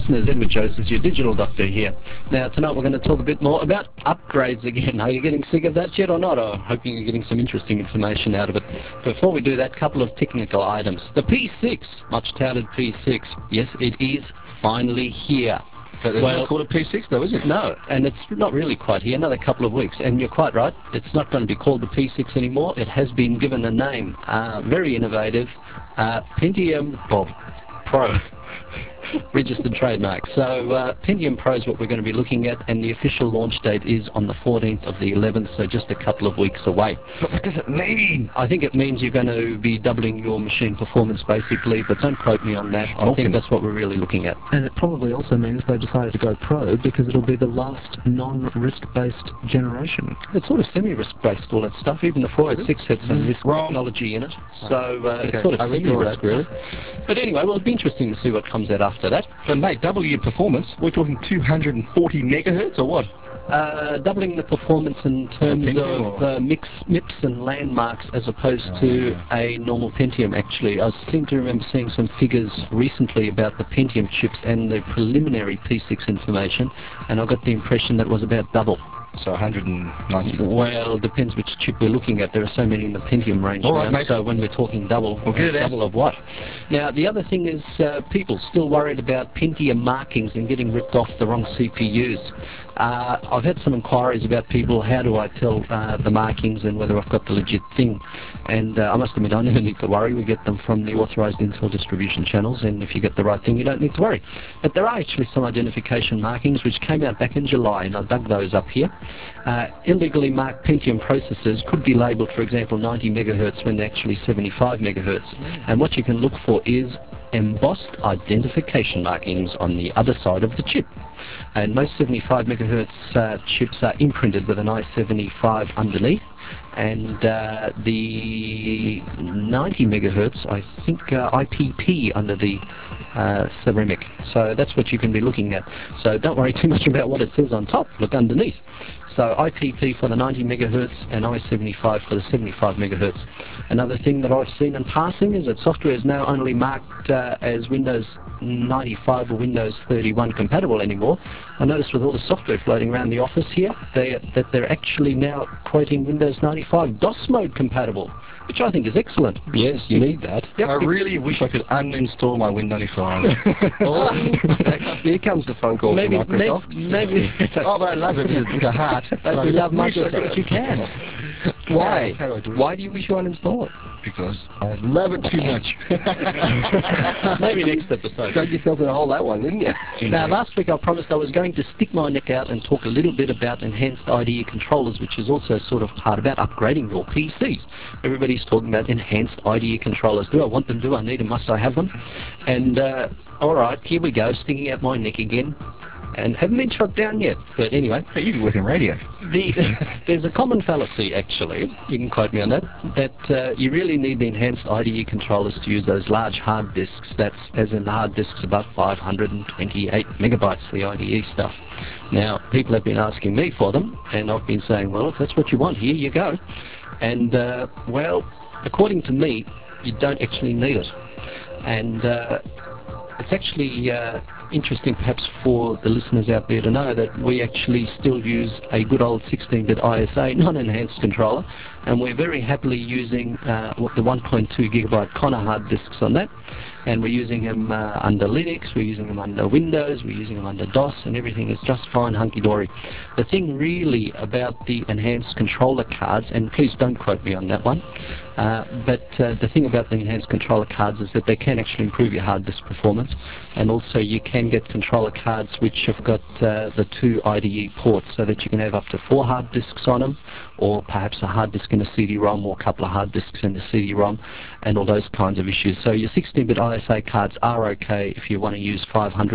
listeners, Edward Joseph, your digital doctor here. Now, tonight we're going to talk a bit more about upgrades again. Are you getting sick of that yet or not? I'm hoping you're getting some interesting information out of it. Before we do that, a couple of technical items. The P6, much touted P6. Yes, it is finally here. But it's not called a P6 though, is it? No, and it's not really quite here, another couple of weeks. And you're quite right, it's not going to be called the P6 anymore. It has been given a name, very innovative, Pentium Pro. Registered trademark. So Pentium Pro is what we're going to be looking at, and the official launch date is on the 14th of the 11th, so just a couple of weeks away. But what does it mean? I think it means you're going to be doubling your machine performance basically, but don't quote me on that. I think that's what we're really looking at. And it probably also means they've decided to go Pro because it'll be the last non-risk-based generation. It's sort of semi-risk based, all that stuff. Even the 486 had some risk technology in it, so it's sort of semi-risk really. But anyway, well, it'll be interesting to see what comes out after that. But mate, double your performance. We're talking 240 megahertz or what? Doubling the performance in terms of MIPS and landmarks as opposed to a normal Pentium actually. I seem to remember seeing some figures recently about the Pentium chips and the preliminary P6 information, and I got the impression that was about double. So 190. Well, depends which chip we're looking at. There are so many in the Pentium range now, so when we're talking double, double of what? Now, the other thing is people still worried about Pentium markings and getting ripped off the wrong CPUs. I've had some inquiries about people, how do I tell the markings and whether I've got the legit thing? And I must admit, I never need to worry. We get them from the authorized Intel distribution channels, and if you get the right thing, you don't need to worry. But there are actually some identification markings which came out back in July, and I dug those up here. Illegally marked Pentium processors could be labeled, for example, 90 megahertz when they're actually 75 megahertz. And what you can look for is embossed identification markings on the other side of the chip. And most 75 megahertz chips are imprinted with an I-75 underneath, and the 90 megahertz, I think, IPP under the ceramic. So that's what you can be looking at. So don't worry too much about what it says on top, look underneath. So IPP for the 90 megahertz and I-75 for the 75 megahertz. Another thing that I've seen in passing is that software is now only marked as Windows 95 or Windows 31 compatible anymore. I noticed with all the software floating around the office here that they're actually now quoting Windows 95 DOS mode compatible, which I think is excellent. Yes, you need that. Yep. I really wish I could uninstall my Win 95. Here comes the phone call from Microsoft. Maybe. Although I love it with a heart. If you love Microsoft, you can. Why? How do I do it? Why do you wish you uninstall it? Because I love it too much. Maybe next episode. Dug yourself in a hole that one, didn't you? Now, last week I promised I was going to stick my neck out and talk a little bit about enhanced IDE controllers, which is also sort of part about upgrading your PCs. Everybody's talking about enhanced IDE controllers. Do I want them? Do I need them? Must I have them? And alright, here we go, sticking out my neck again. And haven't been shot down yet, but anyway. Hey, you work in radio. There's a common fallacy, actually, you can quote me on that, that you really need the enhanced IDE controllers to use those large hard disks. That's as in the hard disks above 528 megabytes, the IDE stuff. Now, people have been asking me for them, and I've been saying, well, if that's what you want, here you go. And, well, according to me, you don't actually need it. And it's actually interesting perhaps for the listeners out there to know that we actually still use a good old 16-bit ISA non-enhanced controller, and we're very happily using the 1.2 gigabyte Connor hard disks on that, and we're using them under Linux, we're using them under Windows, we're using them under DOS, and everything is just fine, hunky-dory. The thing really about the enhanced controller cards, and please don't quote me on that one, but the thing about the enhanced controller cards is that they can actually improve your hard disk performance, and also you can get controller cards which have got the 2 IDE ports, so that you can have up to 4 hard disks on them, or perhaps a hard disk in a CD-ROM, or a couple of hard disks in a CD-ROM, and all those kinds of issues. So your 16-bit ISA cards are okay if you want to use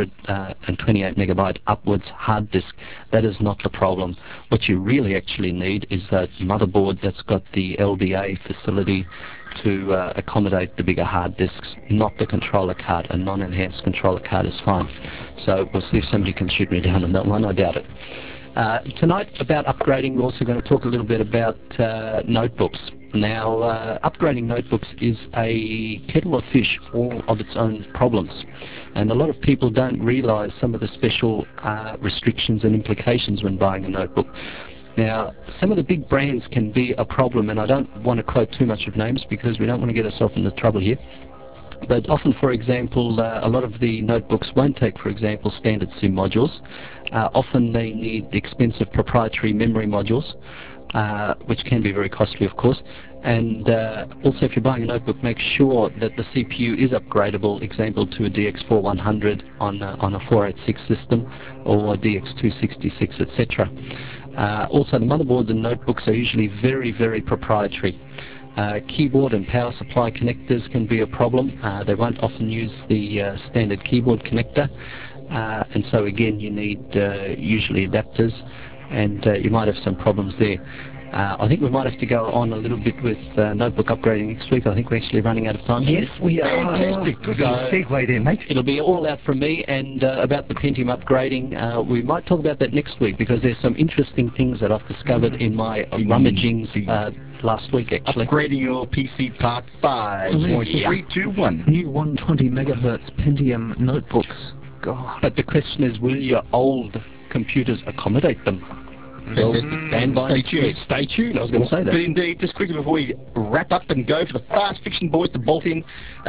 528 megabyte upwards hard disk. That is not the problem. What you really actually need is that motherboard that's got the LDA facility to accommodate the bigger hard disks, not the controller card. A non-enhanced controller card is fine. So we'll see if somebody can shoot me down on that one. I doubt it. Tonight, about upgrading, we're also going to talk a little bit about notebooks. Now, upgrading notebooks is a kettle of fish, all of its own problems. And a lot of people don't realise some of the special restrictions and implications when buying a notebook. Now, some of the big brands can be a problem, and I don't want to quote too much of names because we don't want to get ourselves into trouble here. But often, for example, a lot of the notebooks won't take, for example, standard SIM modules. Often they need expensive proprietary memory modules, which can be very costly, of course. And also, if you're buying a notebook, make sure that the CPU is upgradable, example to a DX4100 on a 486 system or a DX266, etc. Also, the motherboards and notebooks are usually very, very proprietary. Keyboard and power supply connectors can be a problem. They won't often use the standard keyboard connector, and so again you need usually adapters, and you might have some problems there. I think we might have to go on a little bit with notebook upgrading next week. I think we're actually running out of time. Yes, we are. Fantastic. Good little segue there, mate. It'll be all out from me, and about the Pentium upgrading, we might talk about that next week because there's some interesting things that I've discovered in my rummagings last week, actually. Upgrading your PC Part 5. 3, 2, 1. New 120 megahertz Pentium notebooks. God. But the question is, will your old computers accommodate them? Fantastic. Stand by. Stay tuned. Stay tuned. I was going to say that. But indeed, just quickly before we wrap up and go for the fast fiction boys to bolt in,